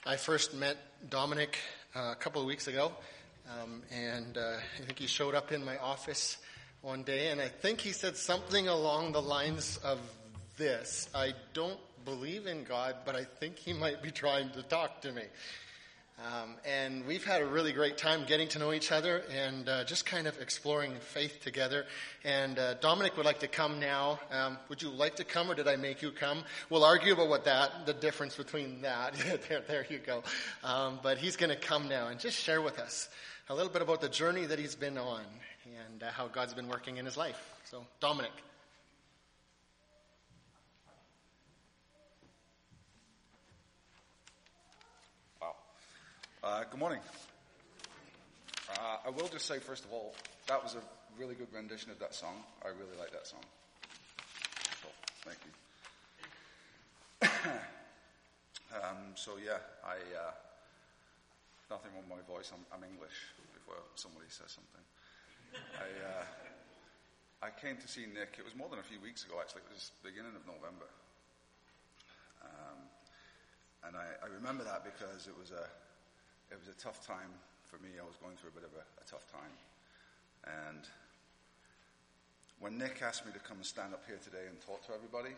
I first met Dominic a couple of weeks ago, and I think he showed up in my office one day, and I think he said something along the lines of this: I don't believe in God, but I think he might be trying to talk to me. And we've had a really great time getting to know each other and just kind of exploring faith together. And Dominic would like to come now. Would you like to come, or did I make you come? We'll argue about the difference between that. there you go. But he's going to come now and just share with us a little bit about the journey that he's been on and how God's been working in his life. So, Dominic. Good morning. I will just say, first of all, that was a really good rendition of that song. I really like that song. So, thank you. Nothing wrong with my voice. I'm English, before somebody says something. I came to see Nick. It was more than a few weeks ago, actually. It was the beginning of November. And I remember that because it was a tough time for me. I was going through a bit of a tough time. And when Nick asked me to come and stand up here today and talk to everybody,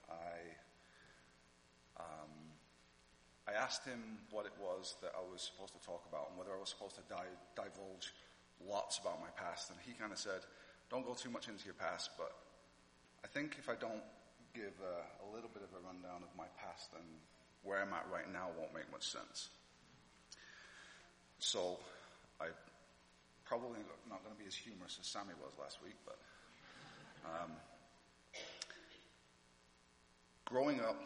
I asked him what it was that I was supposed to talk about and whether I was supposed to divulge lots about my past. And he kind of said, don't go too much into your past, but I think if I don't give a little bit of a rundown of my past, then where I'm at right now won't make much sense. So, I'm probably not going to be as humorous as Sammy was last week, but growing up,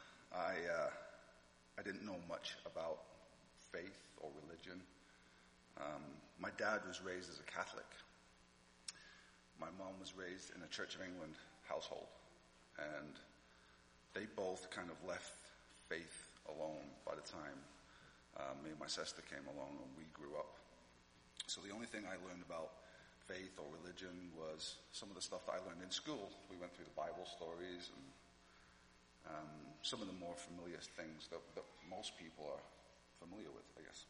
I didn't know much about faith or religion. My dad was raised as a Catholic. My mom was raised in a Church of England household, and they both kind of left faith alone by the time me and my sister came along and we grew up. So the only thing I learned about faith or religion was some of the stuff that I learned in school. We went through the Bible stories and some of the more familiar things that most people are familiar with, I guess.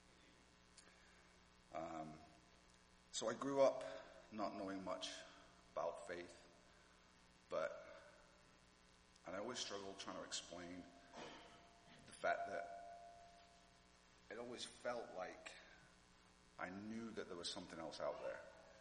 So I grew up not knowing much about faith, and I always struggled trying to explain the fact that it always felt like I knew that there was something else out there.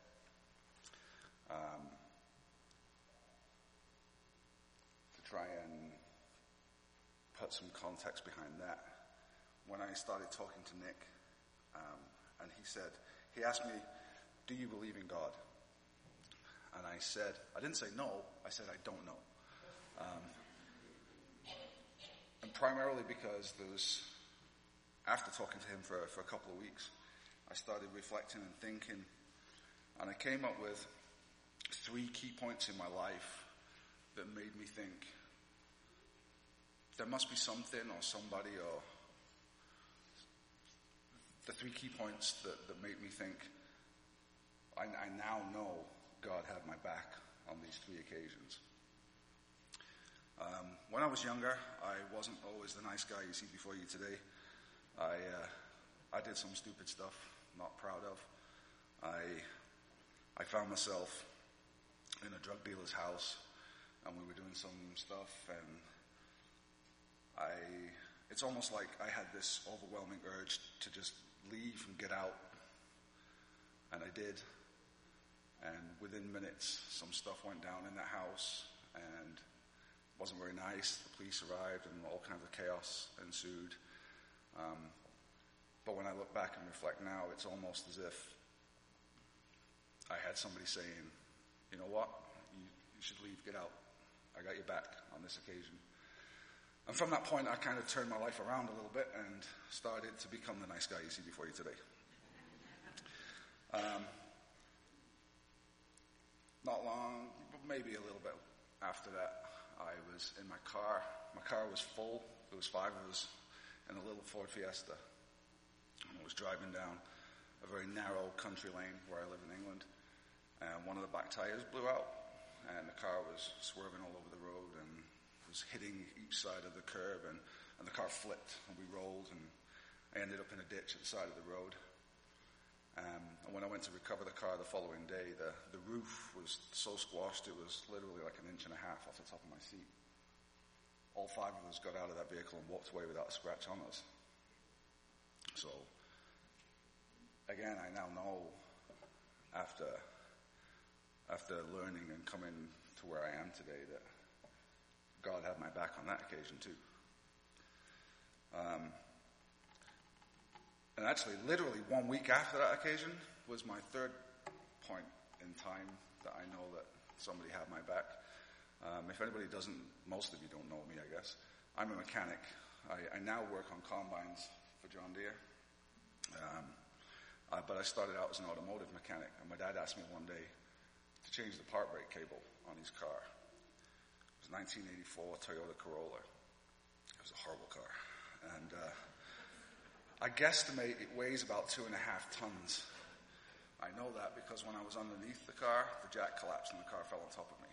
To try and put some context behind that, when I started talking to Nick, and he asked me, do you believe in God? And I didn't say no, I said I don't know. And primarily because after talking to him for a couple of weeks, I started reflecting and thinking, and I came up with 3 key points in my life that made me think there must be something or somebody, or the 3 key points that made me think I now know God had my back on these 3 occasions. When I was younger, I wasn't always the nice guy you see before you today. I did some stupid stuff, not proud of. I found myself in a drug dealer's house, and we were doing some stuff, and it's almost like I had this overwhelming urge to just leave and get out, and I did. And within minutes, some stuff went down in that house, and it wasn't very nice. The police arrived, and all kinds of chaos ensued. But when I look back and reflect now, it's almost as if I had somebody saying, you know what, you should leave, get out. I got your back on this occasion. And from that point, I kind of turned my life around a little bit and started to become the nice guy you see before you today. Not long, but maybe a little bit after that, I was in my car. My car was full. There was 5 of us in a little Ford Fiesta. And I was driving down a very narrow country lane where I live in England. And one of the back tires blew out. And the car was swerving all over the road. And there was hitting each side of the curb, and the car flipped, and we rolled, and I ended up in a ditch at the side of the road. And when I went to recover the car the following day, the roof was so squashed, it was literally like 1.5 inches off the top of my seat. All 5 of us got out of that vehicle and walked away without a scratch on us. So, again, I now know, after learning and coming to where I am today, that God had my back on that occasion too. And actually, literally 1 week after that occasion was my third point in time that I know that somebody had my back. If anybody doesn't, most of you don't know me, I guess. I'm a mechanic. I now work on combines for John Deere. But I started out as an automotive mechanic, and my dad asked me one day to change the part brake cable on his car. It was a 1984 Toyota Corolla. It was a horrible car. And I guesstimate it weighs about 2.5 tons. I know that because when I was underneath the car, the jack collapsed and the car fell on top of me.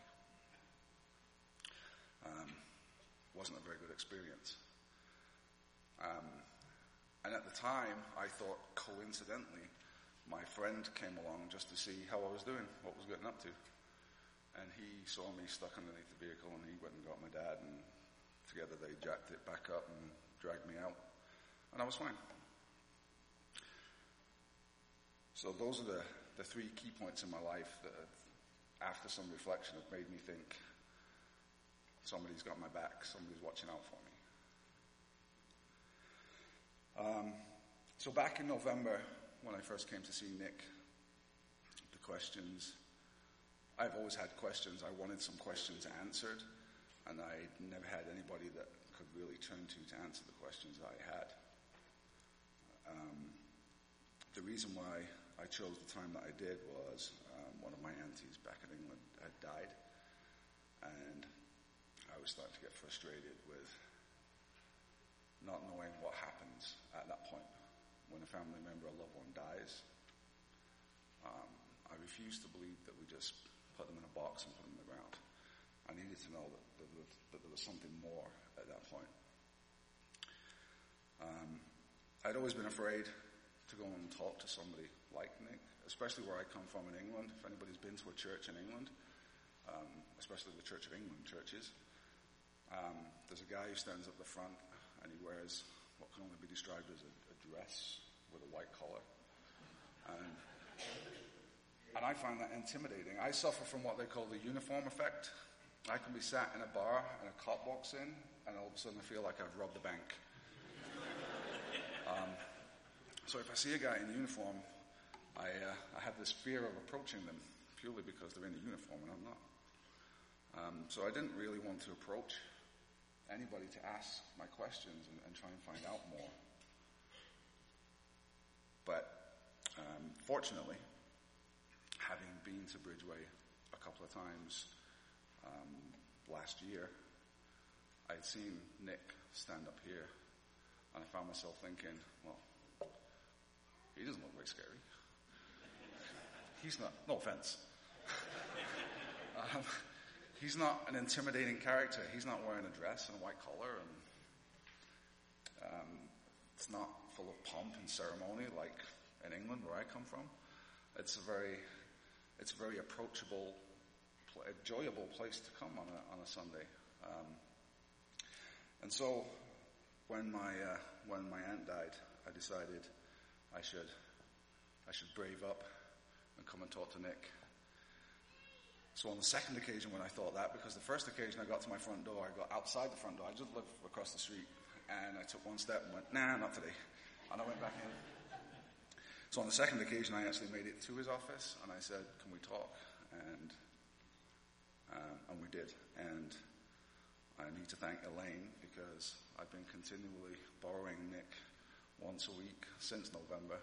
Wasn't a very good experience. And at the time, I thought, coincidentally, my friend came along just to see how I was doing, what was getting up to. And he saw me stuck underneath the vehicle, and he went and got my dad, and together they jacked it back up and dragged me out. And I was fine. So those are the 3 key points in my life that, after some reflection, have made me think, somebody's got my back, somebody's watching out for me. So back in November, when I first came to see Nick, the questions, I've always had questions. I wanted some questions answered, and I never had anybody that could really turn to answer the questions that I had. The reason why I chose the time that I did was one of my aunties back in England had died, and I was starting to get frustrated with not knowing what happens at that point when a family member or loved one dies. I refused to believe that we just put them in a box and put them in the ground. I needed to know that there was something more at that point. I'd always been afraid to go and talk to somebody like Nick, especially where I come from in England. If anybody's been to a church in England, especially the Church of England churches, there's a guy who stands up the front and he wears what can only be described as a dress with a white collar. And I find that intimidating. I suffer from what they call the uniform effect. I can be sat in a bar and a cop walks in, and all of a sudden I feel like I've robbed the bank. So if I see a guy in uniform, I have this fear of approaching them purely because they're in a uniform and I'm not. So I didn't really want to approach anybody to ask my questions and try and find out more. But fortunately, having been to Bridgeway a couple of times last year, I'd seen Nick stand up here, and I found myself thinking, well, he doesn't look very scary. He's not, no offense. He's not an intimidating character. He's not wearing a dress and a white collar, and it's not full of pomp and ceremony like in England where I come from. It's a very approachable, enjoyable place to come on a Sunday. And so when my aunt died, I decided I should brave up and come and talk to Nick. So on the second occasion when I thought that, because the first occasion I got to my front door, I got outside the front door. I just lived across the street, and I took one step and went, nah, not today. And I went back in. So on the second occasion, I actually made it to his office, and I said, can we talk? And we did. And I need to thank Elaine, because I've been continually borrowing Nick once a week since November.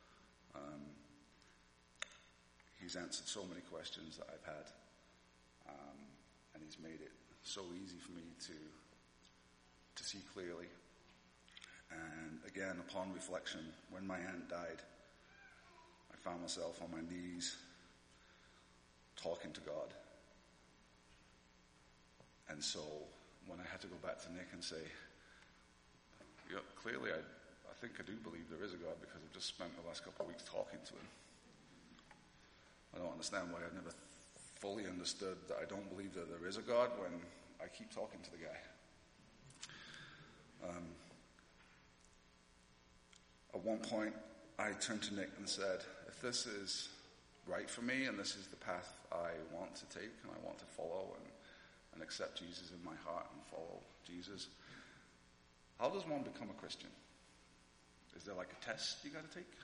He's answered so many questions that I've had, and he's made it so easy for me to see clearly. And again, upon reflection, when my aunt died, I found myself on my knees talking to God. And so when I had to go back to Nick and say, yeah, clearly I think I do believe there is a God because I've just spent the last couple of weeks talking to him. I don't understand why I've never fully understood that I don't believe that there is a God when I keep talking to the guy. At one point, I turned to Nick and said, if this is right for me and this is the path I want to take and I want to follow and accept Jesus in my heart and follow Jesus, how does one become a Christian? Is there like a test you got to take?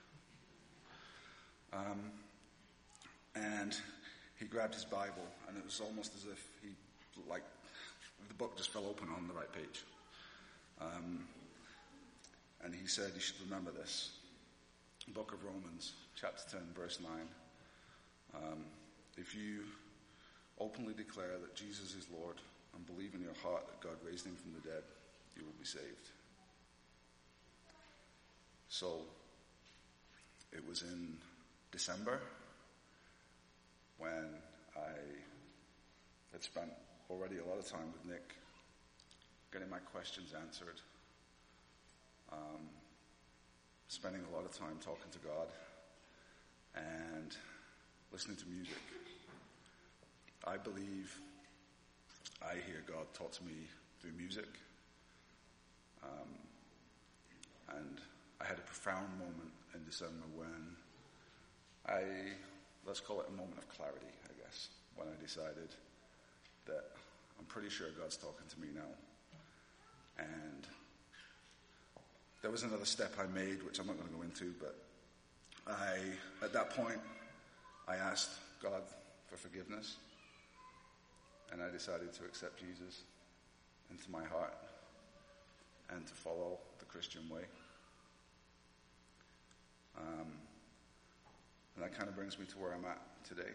And he grabbed his Bible, and it was almost as if the book just fell open on the right page. And he said, you should remember this. Book of Romans, chapter 10, verse 9. If you openly declare that Jesus is Lord and believe in your heart that God raised him from the dead, you will be saved. So, it was in December when I had spent already a lot of time with Nick getting my questions answered, spending a lot of time talking to God and listening to music. I believe I hear God talk to me through music. And I had a profound moment in December when let's call it a moment of clarity, I guess, when I decided that I'm pretty sure God's talking to me now. And there was another step I made, which I'm not going to go into, but at that point, I asked God for forgiveness, and I decided to accept Jesus into my heart and to follow the Christian way. And that kind of brings me to where I'm at today.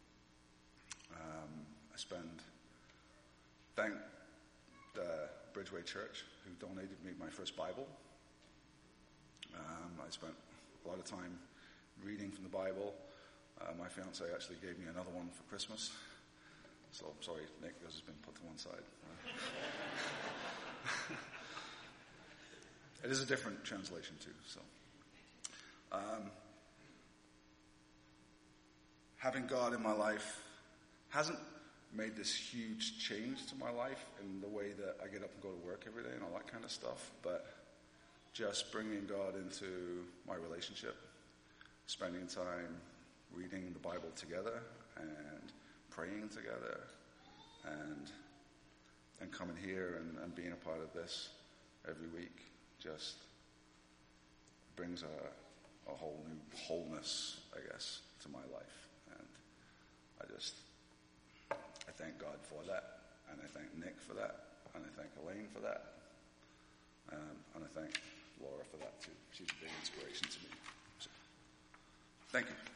Thank the Bridgeway Church who donated me my first Bible. I spent a lot of time reading from the Bible. My fiance actually gave me another one for Christmas. So I'm sorry, Nick, yours has been put to one side. It is a different translation too. So, having God in my life hasn't made this huge change to my life in the way that I get up and go to work every day and all that kind of stuff, but just bringing God into my relationship, spending time reading the Bible together and praying together and coming here and being a part of this every week just brings a whole new wholeness, I guess, to my life. And I thank God for that, and I thank Nick for that, and I thank Elaine for that, and I thank Laura for that too. She's a big inspiration to me. So, thank you.